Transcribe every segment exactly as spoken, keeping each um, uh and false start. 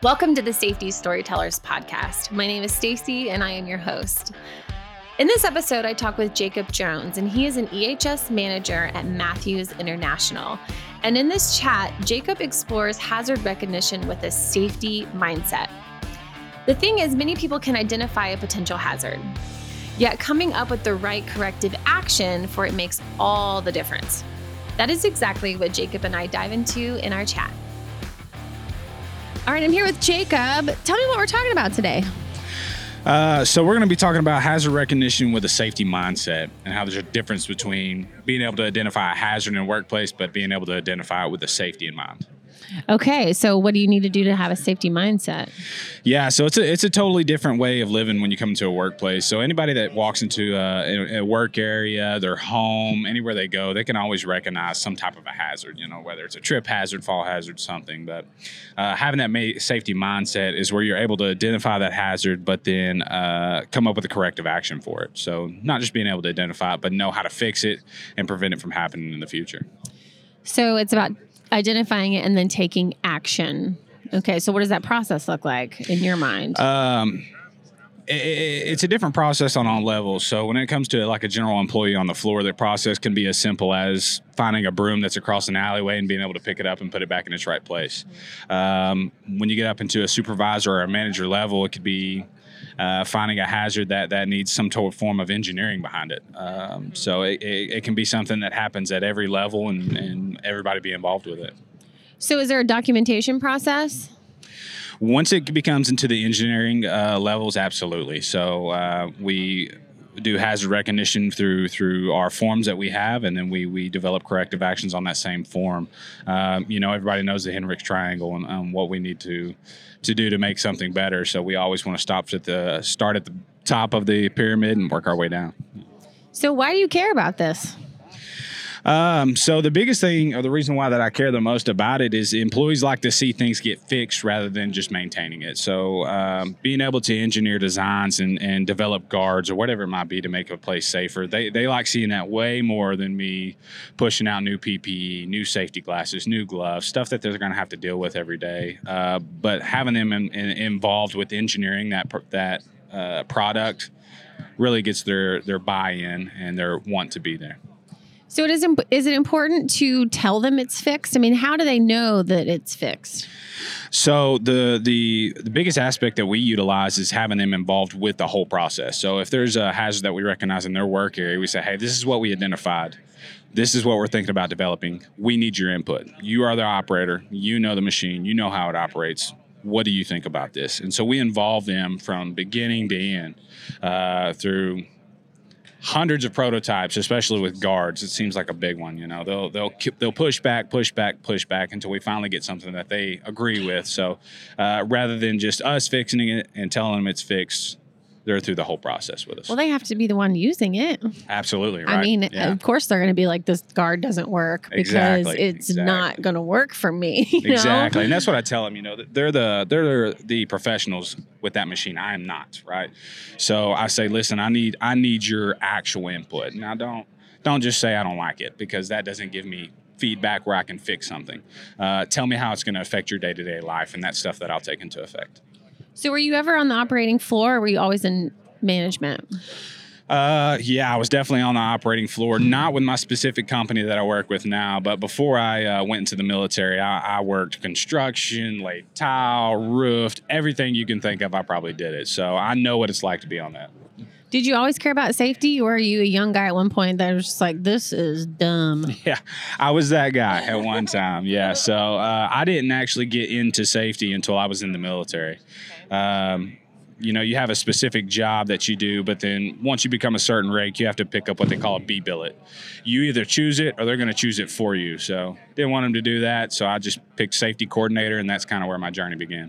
Welcome to the Safety Storytellers podcast. My name is Stacy and I am your host. In this episode, I talk with Jacob Jones, and he is an E H S manager at Matthews International. And in this chat, Jacob explores hazard recognition with a safety mindset. The thing is, many people can identify a potential hazard, yet coming up with the right corrective action for it makes all the difference. That is exactly what Jacob and I dive into in our chat. All right, I'm here with Jacob. Tell me what we're talking about today. Uh, so we're going to be talking about hazard recognition with a safety mindset and how there's a difference between being able to identify a hazard in a workplace, but being able to identify it with a safety in mind. Okay, so what do you need to do to have a safety mindset? Yeah, so it's a it's a totally different way of living when you come into a workplace. So anybody that walks into a, a work area, their home, anywhere they go, they can always recognize some type of a hazard, you know, whether it's a trip hazard, fall hazard, something. But uh, having that ma- safety mindset is where you're able to identify that hazard, but then uh, come up with a corrective action for it. So not just being able to identify it, but know how to fix it and prevent it from happening in the future. So it's about identifying it and then taking action. Okay, so what does that process look like in your mind? Um, it, it's a different process on all levels. So when it comes to like a general employee on the floor, the process can be as simple as finding a broom that's across an alleyway and being able to pick it up and put it back in its right place. Um, when you get up into a supervisor or a manager level, it could be Uh, finding a hazard that, that needs some sort of form of engineering behind it. Um, so it, it, it can be something that happens at every level and, and everybody be involved with it. So is there a documentation process? Once it becomes into the engineering uh, levels, absolutely. So uh, we do hazard recognition through through our forms that we have, and then we we develop corrective actions on that same form. Um, you know, everybody knows the Henrich triangle and um, what we need to to do to make something better. So we always want to stop at the start at the top of the pyramid and work our way down. So why do you care about this? Um, so the biggest thing, or the reason why that I care the most about it, is employees like to see things get fixed rather than just maintaining it. So um, being able to engineer designs and, and develop guards or whatever it might be to make a place safer, they they like seeing that way more than me pushing out new P P E, new safety glasses, new gloves, stuff that they're going to have to deal with every day. Uh, but having them in, in, involved with engineering that that uh, product really gets their their buy-in and their want to be there. So it is, imp- is it important to tell them it's fixed? I mean, how do they know that it's fixed? So the the the biggest aspect that we utilize is having them involved with the whole process. So if there's a hazard that we recognize in their work area, we say, hey, this is what we identified. This is what we're thinking about developing. We need your input. You are the operator. You know the machine. You know how it operates. What do you think about this? And so we involve them from beginning to end uh, through hundreds of prototypes, especially with guards. It seems like a big one. You know, they'll they'll they'll push back, push back, push back until we finally get something that they agree with. So uh, rather than just us fixing it and telling them it's fixed, they're through the whole process with us. Well, they have to be the one using it. Absolutely, right? I mean, yeah. of course they're going to be like, this guard doesn't work because Exactly, it's exactly. not going to work for me. You Exactly, know? and that's what I tell them. You know, they're the they're the professionals with that machine. I am not, right? So I say, listen, I need I need your actual input. Now, don't don't just say I don't like it, because that doesn't give me feedback where I can fix something. Uh, tell me how it's going to affect your day to day life, and that's stuff that I'll take into effect. So were you ever on the operating floor, or were you always in management? Uh, yeah, I was definitely on the operating floor, not with my specific company that I work with now, but before I uh, went into the military, I, I worked construction, laid tile, roofed, everything you can think of, I probably did it. So I know what it's like to be on that. Did you always care about safety, or were you a young guy at one point that was just like, this is dumb? Yeah, I was that guy at one time. Yeah, so uh, I didn't actually get into safety until I was in the military. Um, You know, you have a specific job that you do, but then once you become a certain rank, you have to pick up what they call a B billet. You either choose it or they're going to choose it for you. So didn't want them to do that, so I just picked safety coordinator, and that's kind of where my journey began.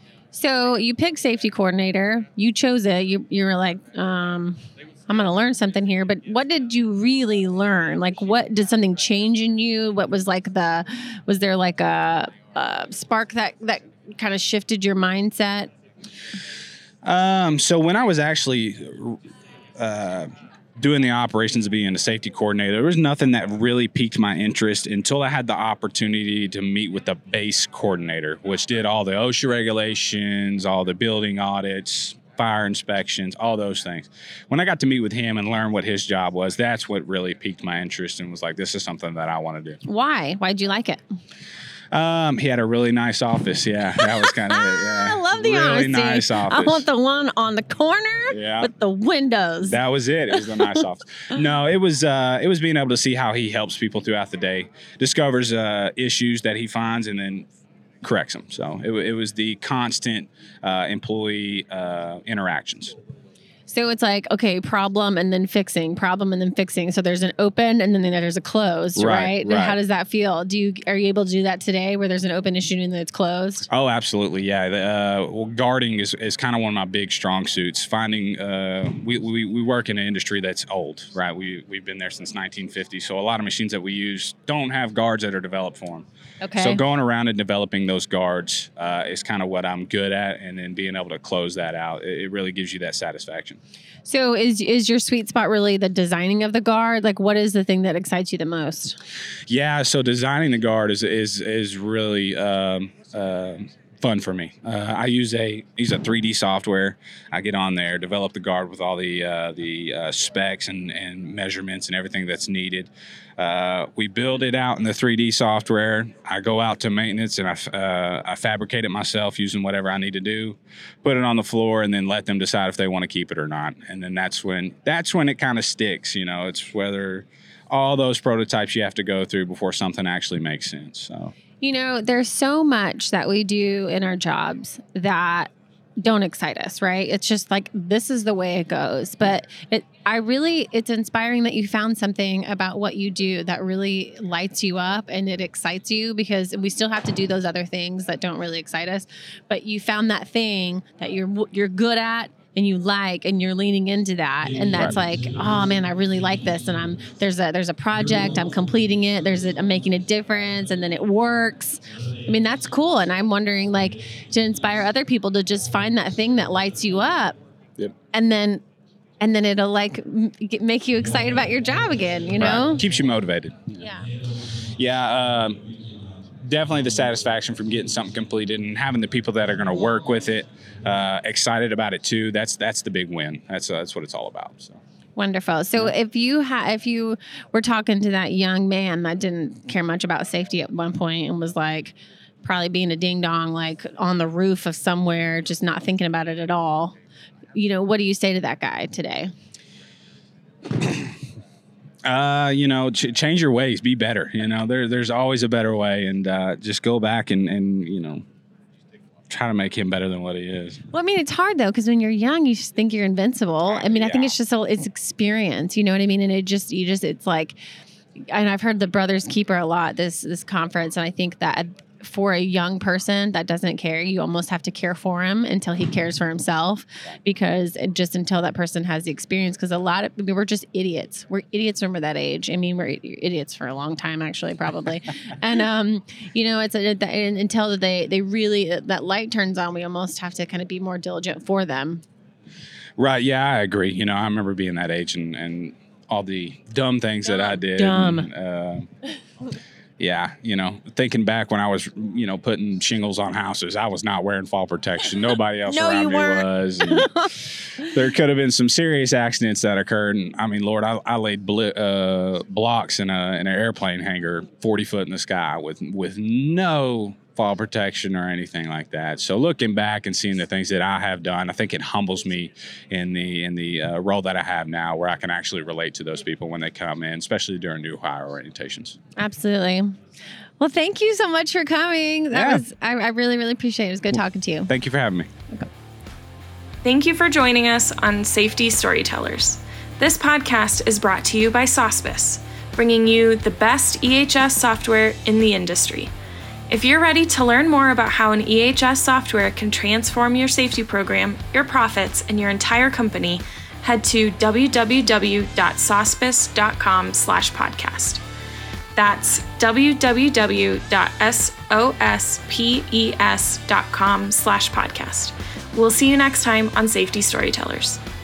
So you picked safety coordinator. You chose it. You you were like, um, I'm going to learn something here. But what did you really learn? Like, what did something change in you? What was like the, was there like a, a spark that, that kind of shifted your mindset? Um, so when I was actually uh, doing the operations of being a safety coordinator, there was nothing that really piqued my interest until I had the opportunity to meet with the base coordinator, which did all the OSHA regulations, all the building audits, fire inspections, all those things. When I got to meet with him and learn what his job was, that's what really piqued my interest and was like, this is something that I want to do. Why? Why'd you like it? Um, he had a really nice office. Yeah, that was kind of it. Yeah. I love the really honesty. Nice office. I want the one on the corner yeah. with the windows. That was it. It was the nice office. No, it was uh, it was being able to see how he helps people throughout the day, discovers uh, issues that he finds, and then corrects them. So it, it was the constant uh, employee uh, interactions. So it's like, okay, problem and then fixing, problem and then fixing. So there's an open and then there's a closed, right? Right, right. How does that feel? Do you are you able to do that today where there's an open issue and then it's closed? Oh, absolutely. Yeah. The, uh, well, guarding is, is kind of one of my big strong suits. Finding, uh, we, we, we work in an industry that's old, right? We, we've been there since nineteen fifty. So a lot of machines that we use don't have guards that are developed for them. Okay. So going around and developing those guards uh, is kind of what I'm good at. And then being able to close that out, it, it really gives you that satisfaction. So is is your sweet spot really the designing of the guard? Like, what is the thing that excites you the most? Yeah, so designing the guard is is is really um, uh, fun for me. Uh, I use a use a three D software. I get on there, develop the guard with all the uh, the uh, specs and, and measurements and everything that's needed. Uh, we build it out in the three D software. I go out to maintenance and I, uh, I fabricate it myself using whatever I need to do, put it on the floor, and then let them decide if they want to keep it or not. And then that's when that's when it kind of sticks. You know, it's whether all those prototypes you have to go through before something actually makes sense. So, you know, there's so much that we do in our jobs that don't excite us, right? It's just like, this is the way it goes. But it, I really, it's inspiring that you found something about what you do that really lights you up and it excites you, because we still have to do those other things that don't really excite us. But you found that thing that you're you're good at and you like, and you're leaning into that. And that's like, oh man, I really like this. And I'm, there's a, there's a project, I'm completing it. There's a, I'm making a difference, and then it works. I mean, that's cool. And I'm wondering, like, to inspire other people to just find that thing that lights you up. Yep. And then, and then it'll like m- make you excited about your job again, you know? Right. Keeps you motivated. Yeah. Yeah. Um, definitely the satisfaction from getting something completed and having the people that are going to work with it uh, excited about it too. That's that's the big win. That's uh, that's what it's all about. So. Wonderful. So yeah. if you ha- if you were talking to that young man that didn't care much about safety at one point and was like probably being a ding dong, like on the roof of somewhere, just not thinking about it at all, you know, what do you say to that guy today? Uh, you know, ch- change your ways, be better. You know, there, there's always a better way, and uh, just go back and, and, you know, try to make him better than what he is. Well, I mean, it's hard though, because when you're young, you just think you're invincible. I mean, yeah. I think it's just a, it's experience, you know what I mean? And it just, you just, it's like, and I've heard the Brothers Keeper a lot, this, this conference. And I think that for a young person that doesn't care, you almost have to care for him until he cares for himself, because it just until that person has the experience. Because a lot of, I mean, we're just idiots. We're idiots when we're that age. I mean, we're idiots for a long time, actually, probably. and, um, you know, it's a, and until they, they really, that light turns on, we almost have to kind of be more diligent for them. Right. Yeah, I agree. You know, I remember being that age and, and all the dumb things dumb. that I did. Dumb. And, uh, Yeah, you know, thinking back when I was, you know, putting shingles on houses, I was not wearing fall protection. Nobody else no, around you me weren't. was. And there could have been some serious accidents that occurred. And I mean, Lord, I, I laid bl- uh, blocks in a in an airplane hangar forty foot in the sky with with no fall protection or anything like that. So looking back and seeing the things that I have done, I think it humbles me in the in the uh, role that I have now, where I can actually relate to those people when they come in, especially during new hire orientations. Absolutely. Well, thank you so much for coming. That yeah. was I, I really, really appreciate it. It was good talking to you. Thank you for having me. Okay. Thank you for joining us on Safety Storytellers. This podcast is brought to you by Sospis, bringing you the best E H S software in the industry. If you're ready to learn more about how an E H S software can transform your safety program, your profits, and your entire company, head to w w w dot sospis dot com slash podcast. That's w w w dot sospes dot com slash podcast. We'll see you next time on Safety Storytellers.